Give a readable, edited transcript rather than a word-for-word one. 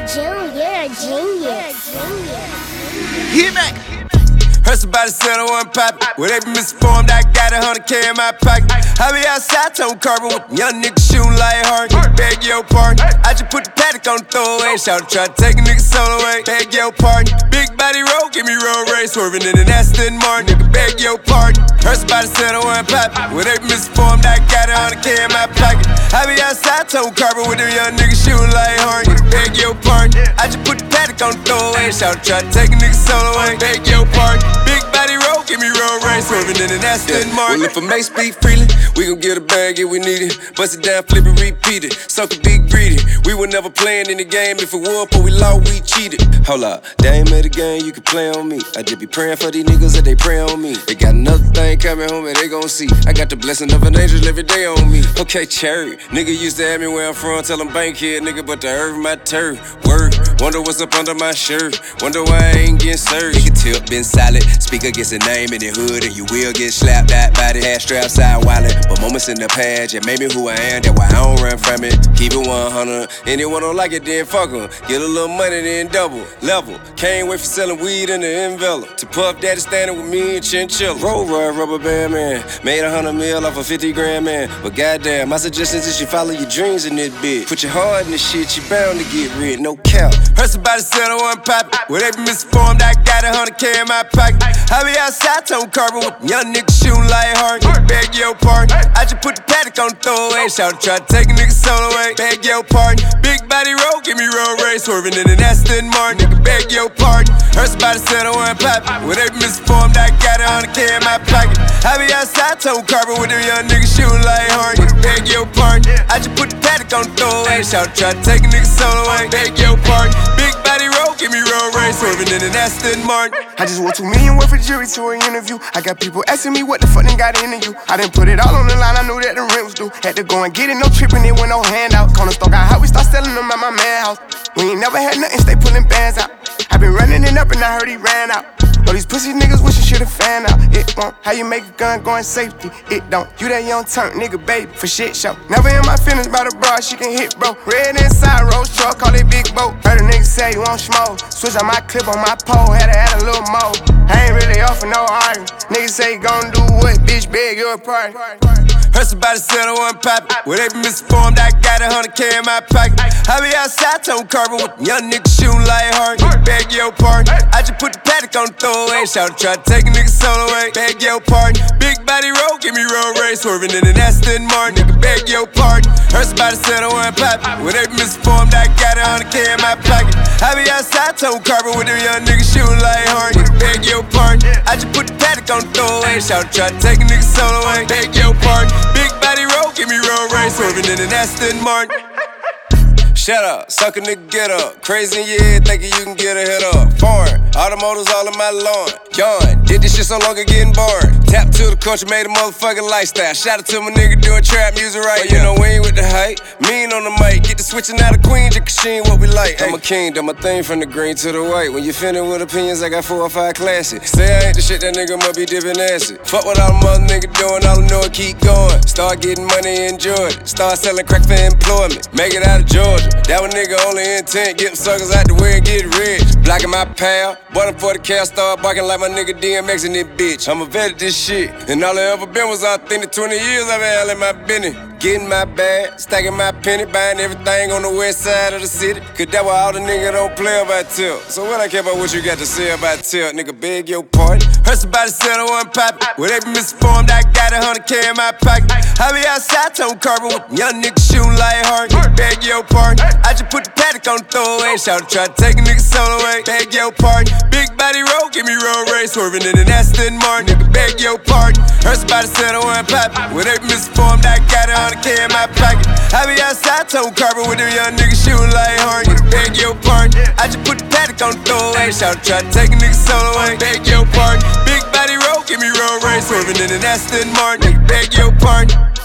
Genius. Hit back. Heard somebody said I wasn't poppin'. Well, they be misinformed, I got 100K in my pocket. I be outside, tone carbon with young niggas shooting like hard. Beg your pardon. I just put the paddock on the throwaway. Shout try to take a nigga soul away. Beg your pardon. Big body roll, give me road race. Swerving in an Aston Martin. Nigga, beg your pardon. Heard somebody said I wasn't poppin'. Well, they be misinformed, I got 100K in my pocket. I be outside, tone carbon with them young niggas shooting like hard. Beg your pardon. I just put the paddock on the throwaway. Shout try to take a nigga soul away. Beg your pardon. Big body roll, give me road race, swerving in an Aston Martin. Well, if I may speak freely, we gon' get a bag if we need it. Bust it down, flip it, repeat it. Sucker big greedy. We were never playing in the game. If it was, but we lost, we cheated. Hold up, they ain't made a game, you can play on me. I just be praying for these niggas that they pray on me. They got another thing coming home and they gon' see. I got the blessing of an angel every day on me. Okay, cherry. Nigga used to have me where I'm from, tell them bank here, nigga, but the earth my turf. Word, wonder what's up under my shirt. Wonder why I ain't getting served. Nigga tip been solid. Speaker gets a name in the hood and you will get slapped out by the ass strap side wallet. But moments in the past, yeah, made me who I am, that's why I don't run from it. Keep it 100. Anyone don't like it, then fuck 'em. Get a little money, then double. Level. Can't wait for selling weed in the envelope. To Puff Daddy standing with me and Chinchilla. Roll rubber band man. Made 100 mil off a 50 grand man. But goddamn, my suggestion is you follow your dreams in this bitch. Put your heart in this shit, you bound to get rid, no cap. Heard somebody said I wasn't poppin'. Well, they be misinformed, I got 100K in my pocket. I be outside, tone carbon with young niggas shooting like hard. Beg your pardon. I just put the paddock on the throwaway. Shout try to take a nigga soul away. Beg your pardon. Big body roll, give me road race. Swerving in an Aston Martin. Nigga, beg your pardon. Heard somebody said I wasn't poppin'. Well, they be misinformed, I got 100K in my pocket. I be outside, tone carbon with them young niggas shooting like hard. Beg your pardon. I just put the paddock on the throwaway. Shout try to take a nigga soul away. Beg your pardon. Big body roll, give me road race. Swerving in an Aston Martin. I just want 2 million worth of jury to an interview. I got people asking me what the fuck they got into you. I done put it all on the line, I knew that the rent was due. Had to go and get it, no tripping, it went no handout. Cornerstone got hot, we start selling them at my man house. We ain't never had nothing, stay pulling bands out. I been running it up and I heard he ran out. All these pussy niggas wish you should've fan out. It won't, how you make a gun going safety? It don't, you that young turn nigga baby for shit show. Never in my feelings about a broad, she can hit bro. Red inside, rose truck, call it big boat. Heard a nigga say you want smoke. Switch on my clip on my pole, had to add a little more. I ain't really off for no argument. Niggas say you gon' do what, bitch, beg your party. Heard somebody said I wasn't poppin'. Well, they be misinformed, I got 100K in my pocket. I be outside, tone carbon with young niggas shooting like hard. Beg your pardon. I just put the paddock on the throwaway. Shout try to take a nigga soul away. Beg your pardon. Big body roll, give me road race. Swerving in an Aston Martin. Nigga, beg your pardon. Heard somebody said I wasn't poppin'. Well, they be misinformed, I got 100K in my pocket. I be outside, tone carbon with them young niggas shooting like hard. Beg your pardon. I just put the paddock on the throwaway. Shout try to take a nigga soul away. Beg your pardon. Big body roll, give me road race. Swerving in an Aston Martin. Shut up, suck a nigga, get up. Crazy in your head, thinking you can get a head up. Foreign, automotives all in my lawn. Yawn, did this shit so long it getting boring. Tap to the culture, made a motherfucking lifestyle. Shout out to my nigga doing trap music right. But you know we ain't with the hype, mean on the mic. Get the switching out of Queen, Jakasheen, what we like. I'm a king, done my thing from the green to the white. When you finished with opinions, I got 4 or 5 classics. Say I ain't the shit, that nigga must be dipping acid. Fuck what all the mother nigga doing, all I know it keep going. Start getting money in Georgia, start selling crack for employment. Make it out of Georgia. That one nigga only intent, get them suckers out the way and get rich. Blocking my pal, bought him for the car, start barking like my nigga DMX in this bitch. I'm a vet at this shit, and all I ever been was authentic. 20 years I've been handling my business. Getting my bag, stacking my penny, buying everything on the west side of the city. Cause that why all the niggas don't play about tilt. So what I care about what you got to say about tilt, nigga, beg your pardon. Heard somebody said I wasn't poppin'. Well, they be misinformed, I got 100K in my pocket. I be outside, tone carbon with young niggas shooting like hard. Beg your pardon. I just put the paddock on the throwaway. Shout try to take a nigga soul away. Beg your pardon. Big body roll, give me road race. Swerving in an Aston Martin. Nigga, beg your pardon. Heard somebody said I wasn't poppin'. Well, they be misinformed, I got 100K in my pocket. I be outside, tone carbon with them young niggas shooting like hard. Beg your pardon. I just put the paddock on the throwaway. Shout try to take a nigga soul away. Beg your pardon. Big body roll, give me road race. Swerving in an Aston Martin. Nigga, beg your pardon.